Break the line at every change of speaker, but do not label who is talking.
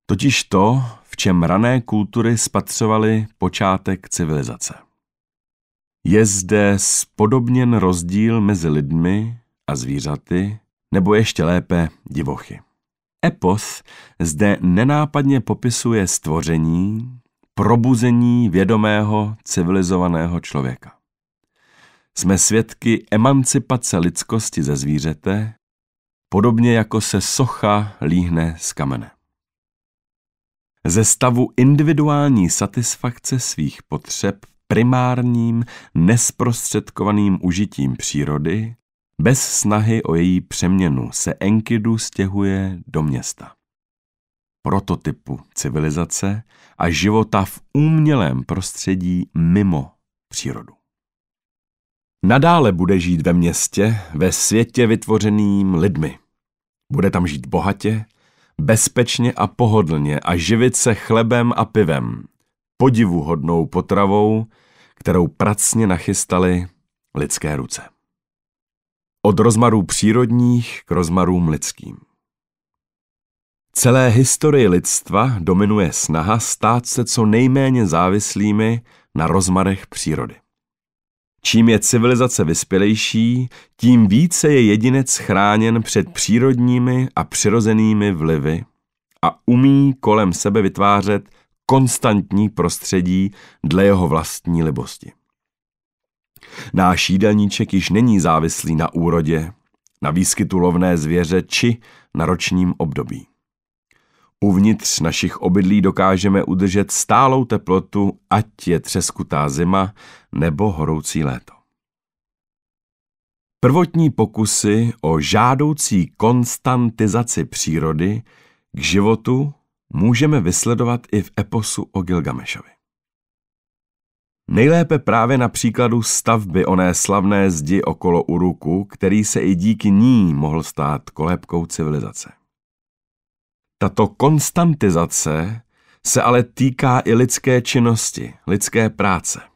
Totiž to, v čem rané kultury spatřovaly počátek civilizace. Je zde spodobněn rozdíl mezi lidmi a zvířaty, nebo ještě lépe divochy. Epos zde nenápadně popisuje stvoření, probuzení vědomého civilizovaného člověka. Jsme svědky emancipace lidskosti ze zvířete, podobně jako se socha líhne z kamene. Ze stavu individuální satisfakce svých potřeb primárním, nesprostředkovaným užitím přírody, bez snahy o její přeměnu se Enkidu stěhuje do města. Prototypu civilizace a života v umělém prostředí mimo přírodu. Nadále bude žít ve městě, ve světě vytvořeným lidmi. Bude tam žít bohatě, bezpečně a pohodlně a živit se chlebem a pivem, podivuhodnou potravou, kterou pracně nachystaly lidské ruce. Od rozmarů přírodních k rozmarům lidským. Celé historii lidstva dominuje snaha stát se co nejméně závislými na rozmarech přírody. Čím je civilizace vyspělejší, tím více je jedinec chráněn před přírodními a přirozenými vlivy a umí kolem sebe vytvářet konstantní prostředí dle jeho vlastní libosti. Náš jídelníček již není závislý na úrodě, na výskytu lovné zvěře či na ročním období. Uvnitř našich obydlí dokážeme udržet stálou teplotu, ať je třeskutá zima nebo horoucí léto. Prvotní pokusy o žádoucí konstantizaci přírody k životu můžeme vysledovat i v eposu o Gilgamešovi. Nejlépe právě na příkladu stavby oné slavné zdi okolo Uruku, který se i díky ní mohl stát kolébkou civilizace. Tato konstantizace se ale týká i lidské činnosti, lidské práce.